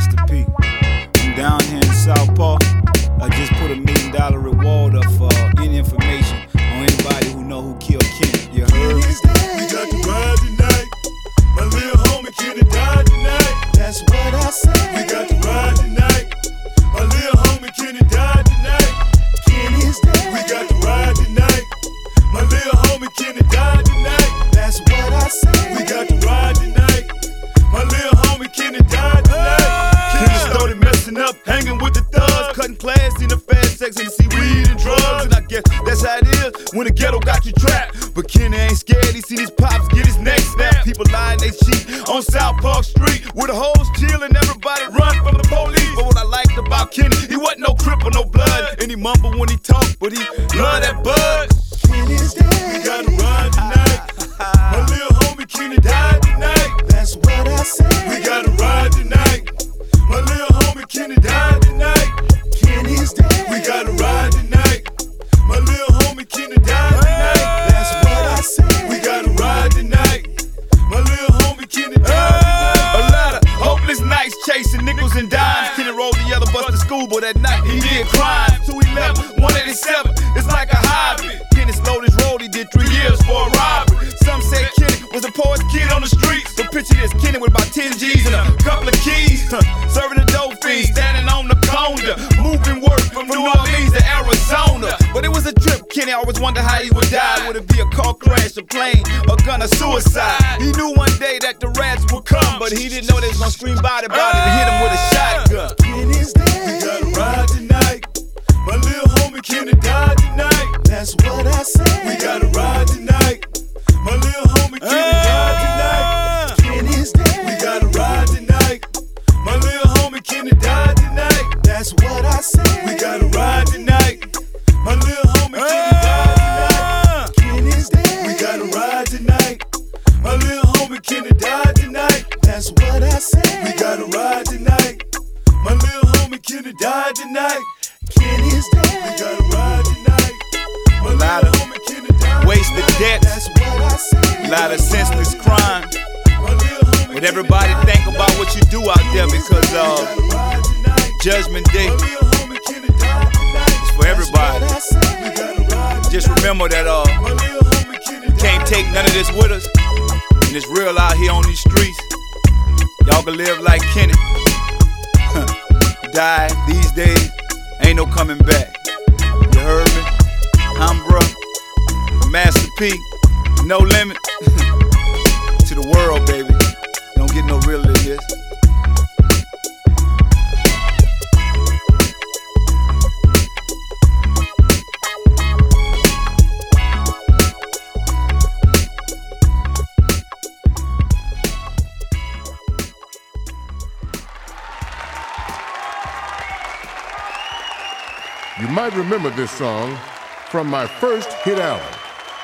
Master P. I'm down here in South Park. I just put $1 million reward up for any information on anybody who know who killed Kenny. You heard? We got to ride tonight. My little homie Kenny died tonight. That's what I said. We got to ride tonight. My little homie Kenny died tonight. Kenny's dead. We got to ride tonight. My little homie Kenny died tonight. That's what I said. We got to ride tonight. My little homie Kenny died tonight. Kenny started messing up, hanging with the thugs, cutting class in the fast sex and see weed and drugs. And I guess that's how it is when the ghetto got you trapped. But Kenny ain't scared, he seen his pops get his neck snapped. People lying they cheat on South Park Street with the hoes chillin', everybody run from the police. But what I liked about Kenny, he wasn't no crip or no blood. And he mumble when he talk, but he love that bud. Kenny's dead. We gotta ride tonight. My little homie Kenny died tonight. That's what I said. We gotta ride tonight. My little homie Kenny died tonight. Kenny's dead. We gotta ride tonight. My little homie Kenny died tonight. That's what I said. We gotta ride tonight. My little homie Kenny died tonight. A lot of hopeless nights chasing nickels and dimes. Kenny rode the yellow bus to school, but at night he did crime. 211, 187, it's like a hobby. Kenny slowed his road, he did 3 years for a robbery. Some say Kenny was the poorest kid on the streets. But picture this, Kenny with about 10 G's and a couple of keys. Serving the dope fiends, standing on the corner. Moving work from New Orleans to Arizona. But it was a trip, Kenny always wondered how he would die. Would it be a car crash, a plane, a gun, or suicide? He knew one day that the rats would come, but he didn't know they was gonna scream body body and hit him with a shotgun. Kenny's dead. We gotta ride tonight. My little homie Kenny died tonight. That's what I said. We gotta ride tonight. My little homie Kenny died tonight. Kenny's dead. We gotta ride tonight. My little homie Kenny died tonight. That's what I said. We gotta ride tonight. My little homie Kenny died tonight. Kenny's dead. We gotta ride tonight. My little homie Kenny died tonight. That's what I said. We gotta ride tonight. My little homie Kenny died tonight. Kenny's We dead. gotta ride tonight. My lot little of homie Kenny died wasted tonight. debts, That's what I said. a lot of senseless crime. My little homie But everybody think about what you do out there because gotta ride tonight. Judgment Day My little homie Kenny died tonight. is for everybody. What I said. We gotta ride Just remember that My little homie Kenny can't take none of this with us. And it's real out here on these streets. Y'all can live like Kenny. Die these days, ain't no coming back. You heard me? I'm bruh, Master P, no limit. To the world, baby. Don't get no realer than this. You might remember this song from my first hit album.